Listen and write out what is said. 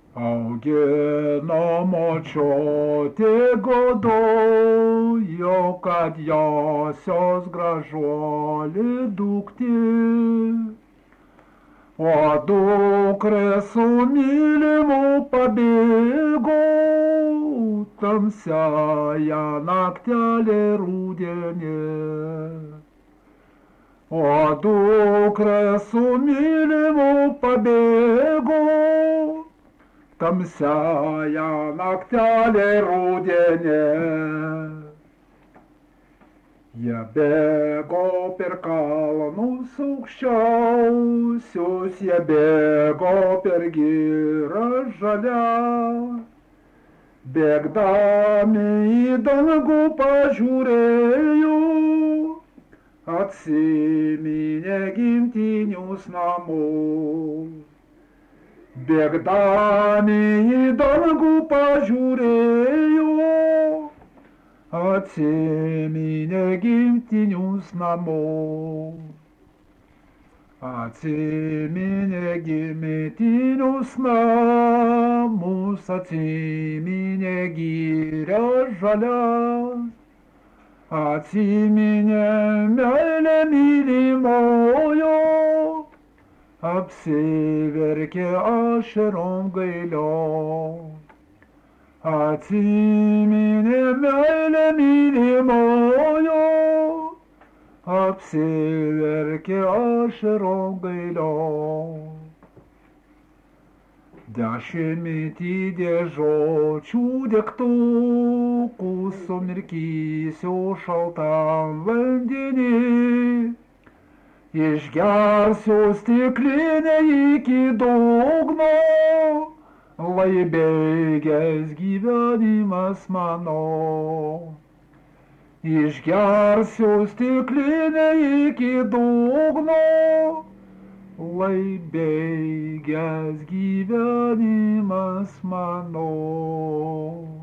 Augino močiutė godojo, kad josios gražuolė duktė. O dukrė su mylimu pabėgo, tamsiąją naktelę rudenį. O dukrė su mylimu pabėgo, tamsiąją naktelę rudenį. Jie bėgo per kalnus aukščiausius, jie bėgo per girią žalią. Bėgdami į dangų pažiūrėjo, atsiminė gimtinius namus. Bėgdami į dangų pažiūrėjo, atsiminė gimtinius namus. Atsiminė gimtinius namus, atsiminė girią žalią. Atsiminė meilę mylimojo, apsiverkė ašarom gailiom. Atsiminė meilę mylimojo, apsiverkė ašarom gailiom. Dešimtį dėžočių degtukų sumirkysiu šaltam vandenį. Išgersiu stiklinę iki dugno, lai baigęs gyvenimas mano. Išgersiu stiklinę iki dugno, lai baigęs gyvenimas mano.